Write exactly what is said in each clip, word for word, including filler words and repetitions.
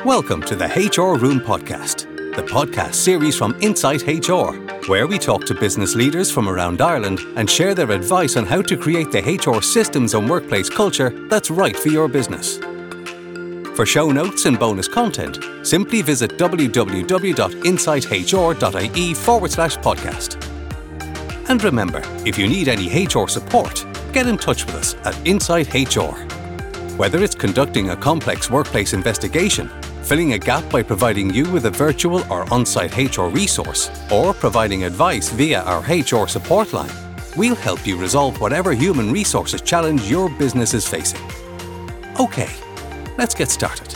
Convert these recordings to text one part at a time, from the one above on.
Welcome to the H R Room Podcast, the podcast series from Insight H R, where we talk to business leaders from around Ireland and share their advice on how to create the H R systems and workplace culture that's right for your business. For show notes and bonus content, simply visit www.insighthr.ie forward slash podcast. And remember, if you need any H R support, get in touch with us at Insight H R. Whether it's conducting a complex workplace investigation, filling a gap by providing you with a virtual or on-site H R resource, or providing advice via our H R support line, we'll help you resolve whatever human resources challenge your business is facing. Okay, let's get started.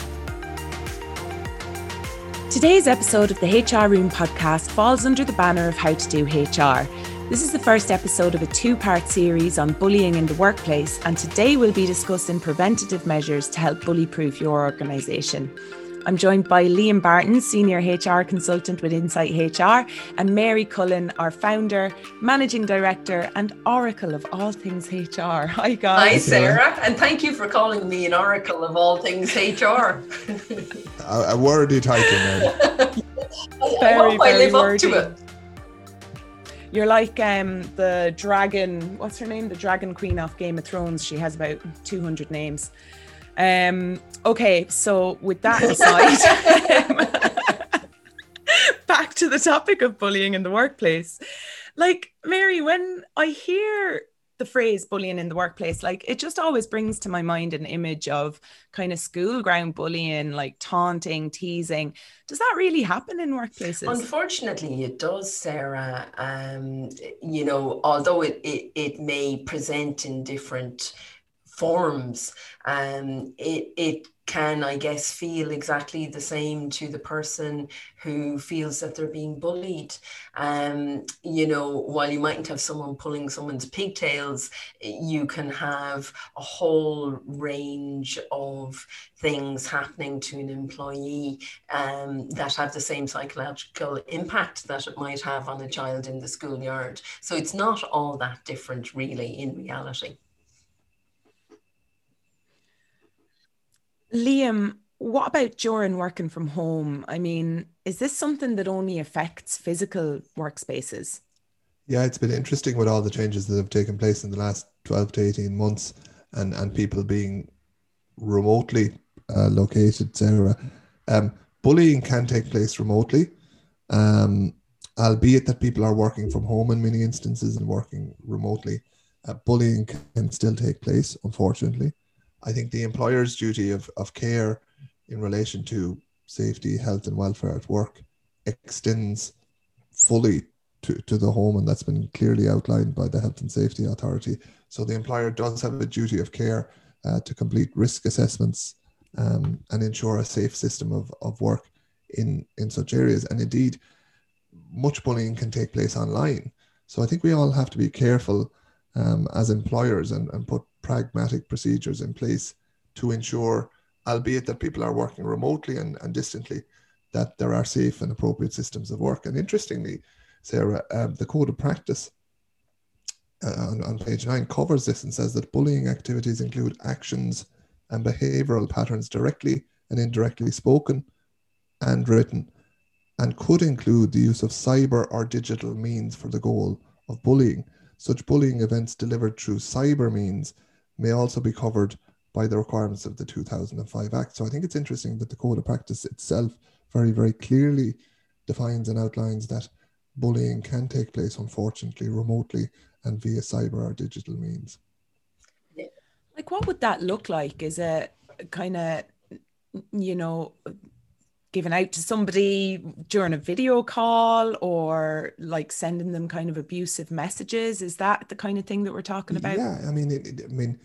Today's episode of the H R Room podcast falls under the banner of How to Do H R. This is the first episode of a two-part series on bullying in the workplace, and today we'll be discussing preventative measures to help bully-proof your organisation. I'm joined by Liam Barton, Senior H R Consultant with Insight H R, and Mary Cullen, our founder, Managing Director, and Oracle of all things H R. Hi, guys. Hi, Sarah, and thank you for calling me an Oracle of all things H R. a, a wordy title, Mary. I, Very, I hope I very live wordy. up to it. You're like um, the dragon, what's her name? The dragon queen of Game of Thrones. She has about two hundred names. Um, okay, so with that aside, back to the topic of bullying in the workplace. Like, Mary, when I hear the phrase bullying in the workplace, like, it just always brings to my mind an image of kind of school ground bullying, like taunting, teasing. Does that really happen in workplaces? Unfortunately, it does, Sarah. Um, you know, although it, it, it may present in different forms, um, it, it can, I guess, feel exactly the same to the person who feels that they're being bullied. Um, you know, while you mightn't have someone pulling someone's pigtails, you can have a whole range of things happening to an employee um, that have the same psychological impact that it might have on a child in the schoolyard. So it's not all that different, really, in reality. Liam, what about during working from home? I mean, is this something that only affects physical workspaces? Yeah, it's been interesting with all the changes that have taken place in the last twelve to eighteen months and, and people being remotely uh, located, Sarah. Um, bullying can take place remotely, um, albeit that people are working from home in many instances and working remotely. Uh, bullying can still take place, unfortunately. I think the employer's duty of, of care in relation to safety, health and welfare at work extends fully to, to the home, and that's been clearly outlined by the Health and Safety Authority. So the employer does have a duty of care uh, to complete risk assessments um, and ensure a safe system of, of work in, in such areas. And indeed, much bullying can take place online. So I think we all have to be careful um, as employers and, and put pragmatic procedures in place to ensure, albeit that people are working remotely and, and distantly, that there are safe and appropriate systems of work. And interestingly, Sarah, um, the Code of Practice uh, on, on page nine covers this and says that bullying activities include actions and behavioural patterns directly and indirectly spoken and written, and could include the use of cyber or digital means for the goal of bullying. Such bullying events delivered through cyber means may also be covered by the requirements of the two thousand five Act. So I think it's interesting that the Code of Practice itself very, very clearly defines and outlines that bullying can take place, unfortunately, remotely and via cyber or digital means. Like, what would that look like? Is it kind of, you know, given out to somebody during a video call, or like sending them kind of abusive messages? Is that the kind of thing that we're talking about? Yeah, I mean, it, it, I mean,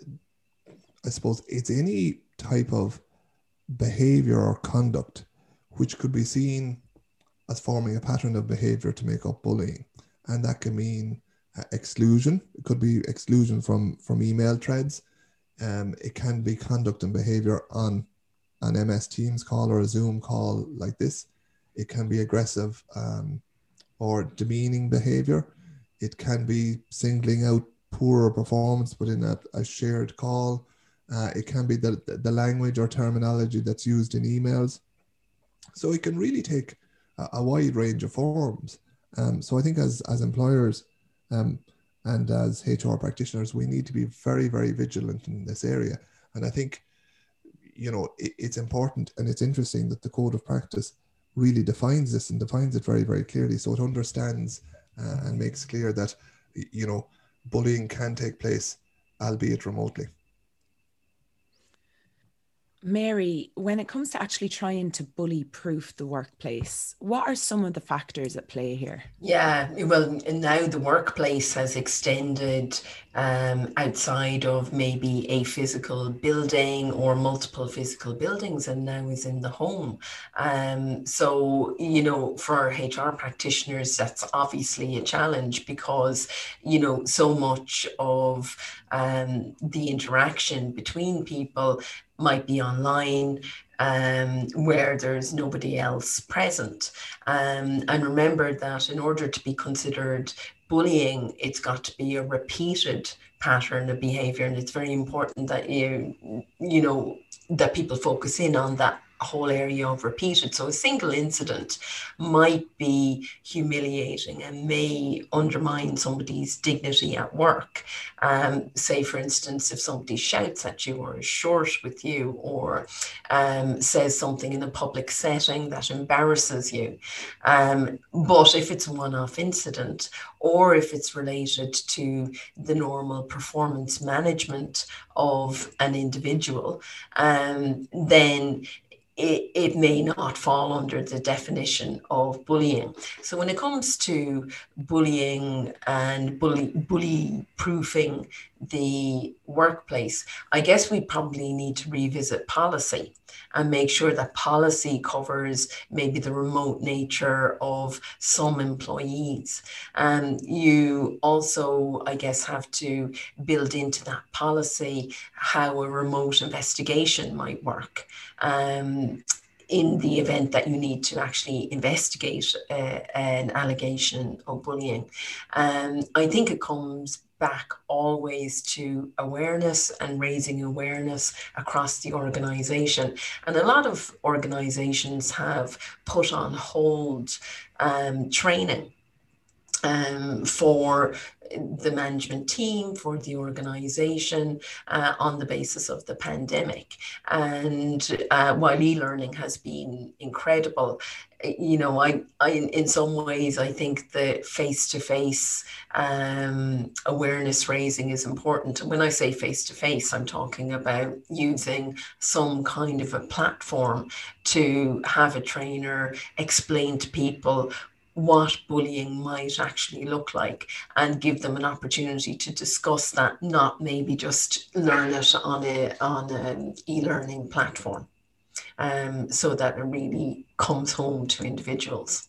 I suppose it's any type of behavior or conduct which could be seen as forming a pattern of behavior to make up bullying. And that can mean uh, exclusion. It could be exclusion from, from email threads. Um, it can be conduct and behavior on an M S Teams call or a Zoom call like this. It can be aggressive um, or demeaning behavior. It can be singling out poorer performance within a, a shared call. Uh, it can be the, the language or terminology that's used in emails. So it can really take a, a wide range of forms. Um, so I think as, as employers um, and as H R practitioners, we need to be very, very vigilant in this area. And I think, you know, it, it's important and it's interesting that the code of practice really defines this and defines it very, very clearly. So it understands uh, and makes clear that, you know, bullying can take place, albeit remotely. Mary, when it comes to actually trying to bully-proof the workplace, what are some of the factors at play here? Yeah, well, now the workplace has extended um, outside of maybe a physical building or multiple physical buildings, and now is in the home. Um, so, you know, for H R practitioners, that's obviously a challenge because, you know, so much of um, the interaction between people might be online, um, where there's nobody else present. Um, and remember that in order to be considered bullying, it's got to be a repeated pattern of behavior. And it's very important that you, you know, that people focus in on that whole area of repeated. So a single incident might be humiliating and may undermine somebody's dignity at work. Um, say, for instance, if somebody shouts at you or is short with you or um, says something in a public setting that embarrasses you. Um, but if it's a one-off incident or if it's related to the normal performance management of an individual, um, then It, it may not fall under the definition of bullying. So when it comes to bullying and bully, bully proofing the workplace, I guess we probably need to revisit policy and make sure that policy covers maybe the remote nature of some employees. And you also, I guess, have to build into that policy how a remote investigation might work. Um, in the event that you need to actually investigate uh, an allegation of bullying. Um, I think it comes back always to awareness and raising awareness across the organization. And a lot of organizations have put on hold um, training um, for the management team, for the organization uh, on the basis of the pandemic. And uh, while e-learning has been incredible, you know, I, I in some ways, I think the face-to-face um, awareness raising is important. And when I say face-to-face, I'm talking about using some kind of a platform to have a trainer explain to people what bullying might actually look like and give them an opportunity to discuss that, not maybe just learn it on a on an e-learning platform, um, so that it really comes home to individuals.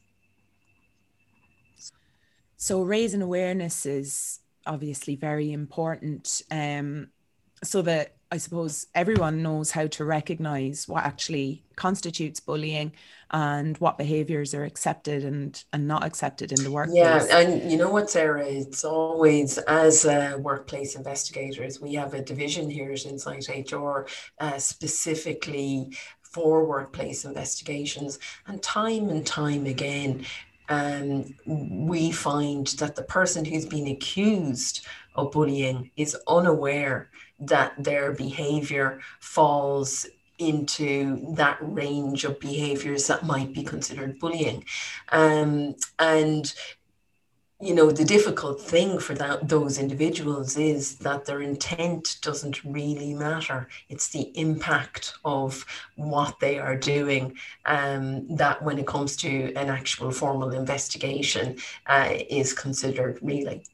So raising awareness is obviously very important, um, so that I suppose everyone knows how to recognize what actually constitutes bullying and what behaviors are accepted and, and not accepted in the workplace. Yeah, and you know what, Sarah, it's always, as uh, workplace investigators, we have a division here at Insight H R uh, specifically for workplace investigations. And time and time again, um, we find that the person who's been accused of bullying is unaware that their behavior falls into that range of behaviors that might be considered bullying. Um, and, you know, the difficult thing for that, those individuals is that their intent doesn't really matter. It's the impact of what they are doing um, that when it comes to an actual formal investigation uh, is considered really.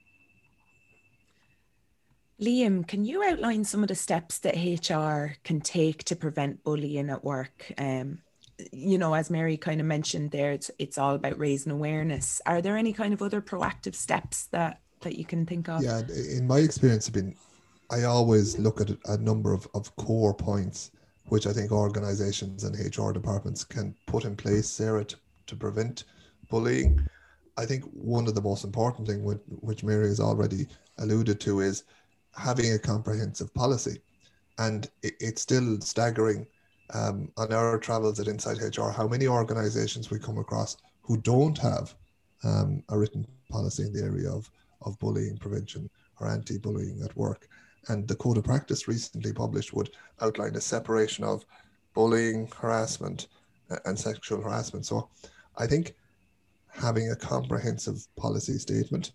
Liam, can you outline some of the steps that H R can take to prevent bullying at work? Um, you know, as Mary kind of mentioned there, it's, it's all about raising awareness. Are there any kind of other proactive steps that, that you can think of? Yeah, in my experience, I've been, I always look at a number of, of core points, which I think organizations and H R departments can put in place, Sarah, to, to prevent bullying. I think one of the most important things, which Mary has already alluded to, is having a comprehensive policy. And it, it's still staggering um, on our travels at Inside H R how many organizations we come across who don't have um, a written policy in the area of, of bullying prevention or anti-bullying at work. And the Code of Practice recently published would outline a separation of bullying, harassment, and sexual harassment. So I think having a comprehensive policy statement,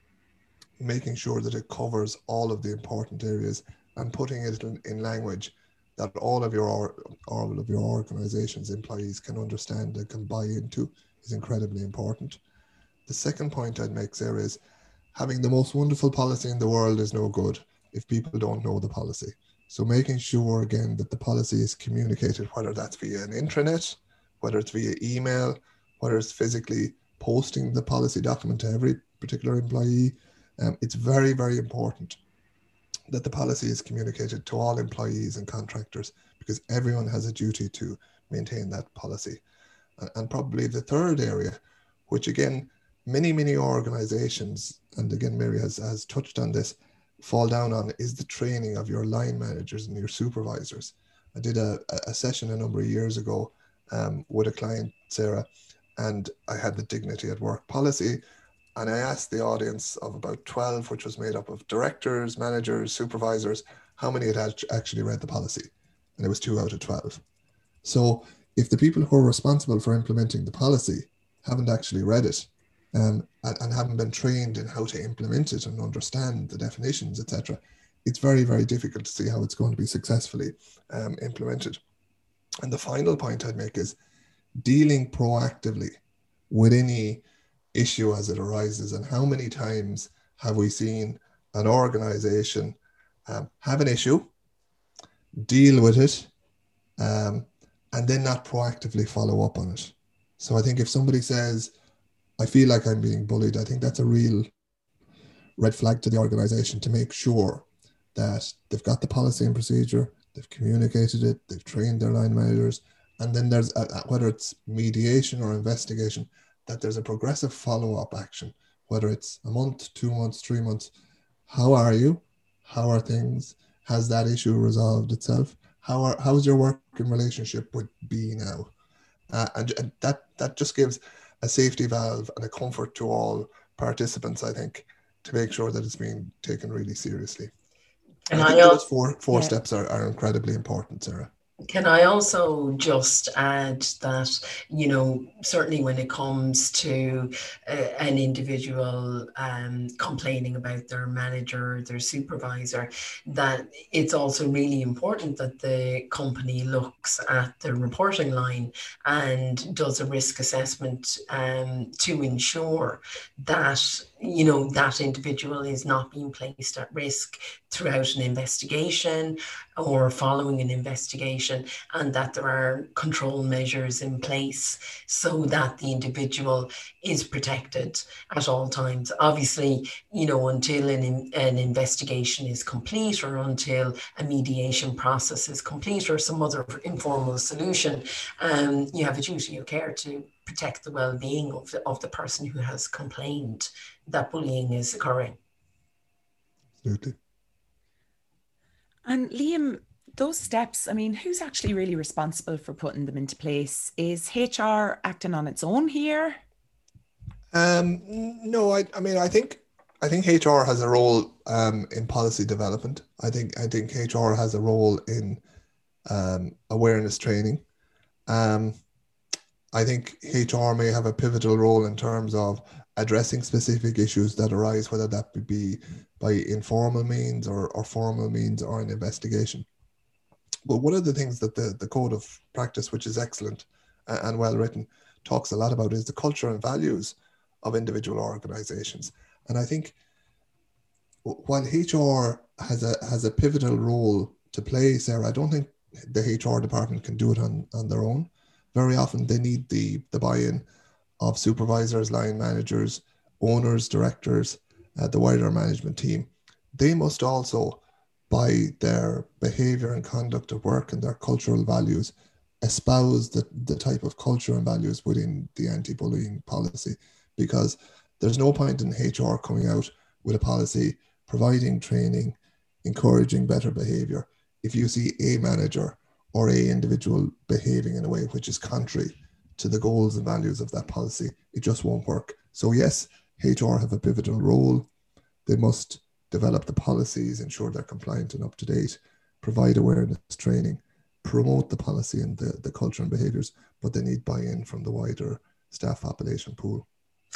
making sure that it covers all of the important areas and putting it in, in language that all of your all of your organization's employees can understand and can buy into is incredibly important. The second point I'd make, Sarah, is having the most wonderful policy in the world is no good if people don't know the policy. So making sure, again, that the policy is communicated, whether that's via an intranet, whether it's via email, whether it's physically posting the policy document to every particular employee. Um, it's very, very important that the policy is communicated to all employees and contractors, because everyone has a duty to maintain that policy. And, and probably the third area, which again, many, many organizations, and again, Mary has, has touched on this, fall down on, is the training of your line managers and your supervisors. I did a, a session a number of years ago um, with a client, Sarah, and I had the Dignity at Work policy. And I asked the audience of about twelve, which was made up of directors, managers, supervisors, how many had actually read the policy. And it was two out of twelve. So if the people who are responsible for implementing the policy haven't actually read it um, and, and haven't been trained in how to implement it and understand the definitions, et cetera, it's very, very difficult to see how it's going to be successfully um, implemented. And the final point I'd make is dealing proactively with any issue as it arises. And how many times have we seen an organization um, have an issue, deal with it, um, and then not proactively follow up on it? So I think if somebody says, I feel like I'm being bullied, I think that's a real red flag to the organization, to make sure that they've got the policy and procedure, they've communicated it, they've trained their line managers, and then there's, a, whether it's mediation or investigation, that there's a progressive follow-up action, whether it's a month, two months, three months. How are you? How are things? Has that issue resolved itself? How are how's your working relationship with B now? Uh, and, and that that just gives a safety valve and a comfort to all participants, I think, to make sure that it's being taken really seriously. And, and I think I, those four four yeah. steps are, are incredibly important, Sarah. Can I also just add that, you know, certainly when it comes to uh, an individual um, complaining about their manager, their supervisor, that it's also really important that the company looks at the reporting line and does a risk assessment um, to ensure that, you know, that individual is not being placed at risk throughout an investigation or following an investigation, and that there are control measures in place so that the individual is protected at all times. Obviously, you know, until an, an investigation is complete, or until a mediation process is complete, or some other informal solution, um, you have a duty of care to protect the well-being of the, of the person who has complained that bullying is occurring. Absolutely. And Liam, those steps, I mean, who's actually really responsible for putting them into place? Is H R acting on its own here? Um, no, I, I mean, I think I think H R has a role um, in policy development. I think I think H R has a role in um, awareness training. Um, I think H R may have a pivotal role in terms of addressing specific issues that arise, whether that would be by informal means or, or formal means or an investigation. But one of the things that the, the Code of Practice, which is excellent and well written, talks a lot about is the culture and values of individual organizations. And I think while H R has a has a pivotal role to play, Sarah, I don't think the H R department can do it on, on their own. Very often they need the, the buy-in of supervisors, line managers, owners, directors, uh, the wider management team. They must also, by their behavior and conduct of work and their cultural values, espouse the, the type of culture and values within the anti-bullying policy, because there's no point in H R coming out with a policy, providing training, encouraging better behavior, if you see a manager or a individual behaving in a way which is contrary to the goals and values of that policy, it just won't work. So yes, H R have a pivotal role. They must develop the policies, ensure they're compliant and up to date, provide awareness training, promote the policy and the, the culture and behaviours, but they need buy-in from the wider staff population pool.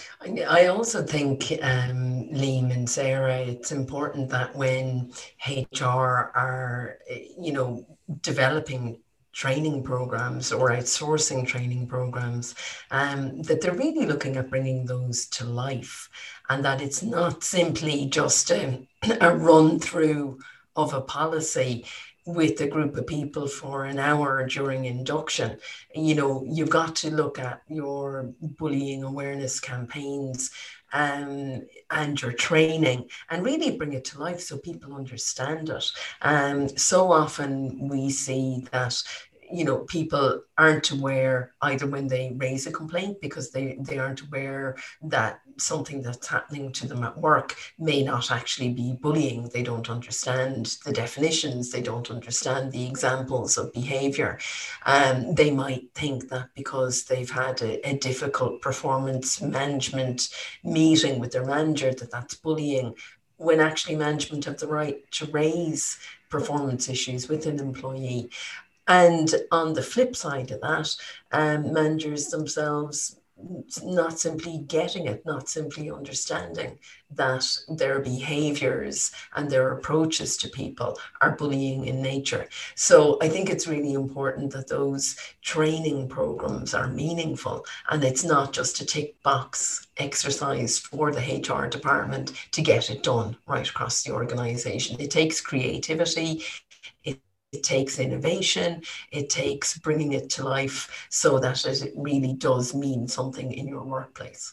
I also think, um, Liam and Sarah, it's important that when H R are, you know, developing training programs or outsourcing training programs, um, that they're really looking at bringing those to life, and that it's not simply just a, a run through of a policy with a group of people for an hour during induction. You know, you've got to look at your bullying awareness campaigns um, and your training and really bring it to life so people understand it. Um, so often we see that, you know, people aren't aware either when they raise a complaint because they, they aren't aware that something that's happening to them at work may not actually be bullying. They don't understand the definitions. They don't understand the examples of behavior. Um, they might think that because they've had a, a difficult performance management meeting with their manager that that's bullying, when actually management have the right to raise performance issues with an employee. And on the flip side of that, um, managers themselves not simply getting it, not simply understanding that their behaviours and their approaches to people are bullying in nature. So I think it's really important that those training programs are meaningful, and it's not just a tick box exercise for the H R department to get it done right across the organisation. It takes creativity. It It takes innovation, it takes bringing it to life so that it really does mean something in your workplace.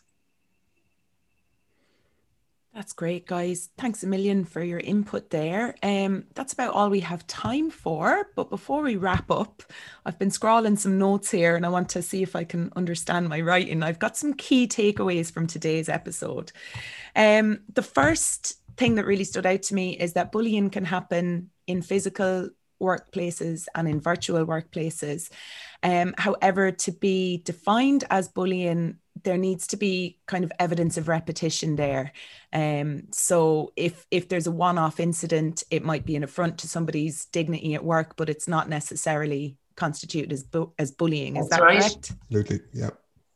That's great, guys. Thanks a million for your input there. Um, that's about all we have time for. But before we wrap up, I've been scrawling some notes here and I want to see if I can understand my writing. I've got some key takeaways from today's episode. Um, the first thing that really stood out to me is that bullying can happen in physical workplaces and in virtual workplaces. Um, however, to be defined as bullying, there needs to be kind of evidence of repetition there. Um, so if if there's a one-off incident, it might be an affront to somebody's dignity at work, but it's not necessarily constituted as bu- as bullying. Is That's that right. correct? Absolutely, yeah.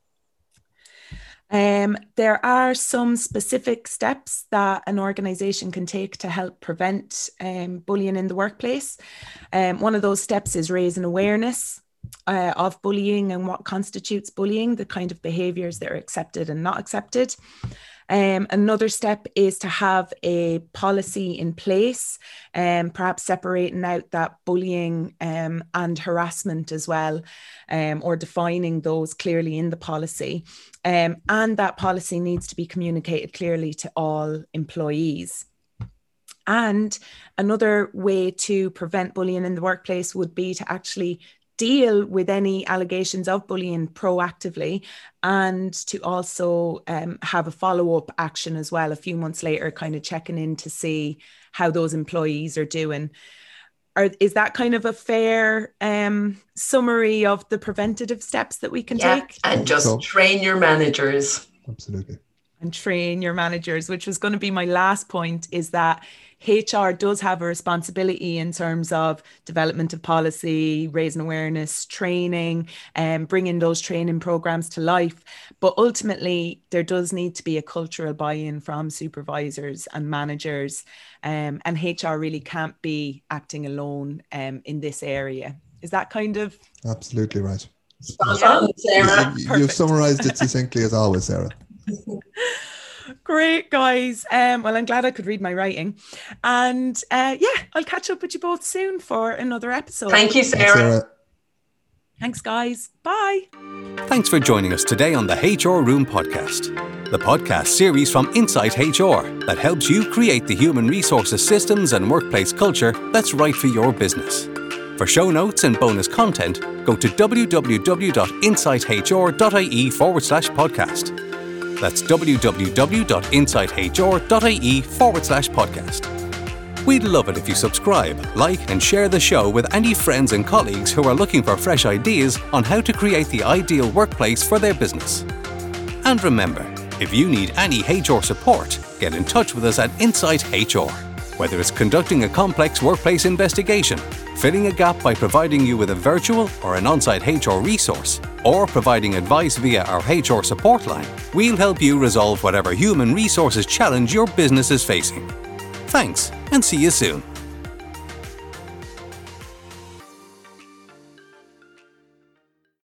Um, there are some specific steps that an organisation can take to help prevent um, bullying in the workplace. Um, one of those steps is raising awareness uh, of bullying and what constitutes bullying, the kind of behaviours that are accepted and not accepted. Um, another step is to have a policy in place, um, perhaps separating out that bullying um, and harassment as well, um, or defining those clearly in the policy. Um, and that policy needs to be communicated clearly to all employees. And another way to prevent bullying in the workplace would be to actually deal with any allegations of bullying proactively, and to also um, have a follow-up action as well a few months later, kind of checking in to see how those employees are doing. Are, is that kind of a fair um, summary of the preventative steps that we can yeah, take? And just so, train your managers. Absolutely. And train your managers, which was going to be my last point, is that H R does have a responsibility in terms of development of policy, raising awareness, training, and um, bringing those training programs to life. But ultimately, there does need to be a cultural buy-in from supervisors and managers, um, and H R really can't be acting alone um, in this area. Is that kind of... Absolutely right. Spot on, Sarah. You, you've summarised it succinctly as always, Sarah. Great, guys. Um, well, I'm glad I could read my writing. And uh, yeah, I'll catch up with you both soon for another episode. Thank you, Sarah. Thanks, Sarah. Thanks, guys. Bye. Thanks for joining us today on the H R Room podcast, the podcast series from Insight H R that helps you create the human resources systems and workplace culture that's right for your business. For show notes and bonus content, go to www.insighthr.ie forward slash podcast. That's www.insighthr.ie forward slash podcast. We'd love it if you subscribe, like and share the show with any friends and colleagues who are looking for fresh ideas on how to create the ideal workplace for their business. And remember, if you need any H R support, get in touch with us at Insight H R. Whether it's conducting a complex workplace investigation, filling a gap by providing you with a virtual or an on-site H R resource, or providing advice via our H R support line, we'll help you resolve whatever human resources challenge your business is facing. Thanks, and see you soon.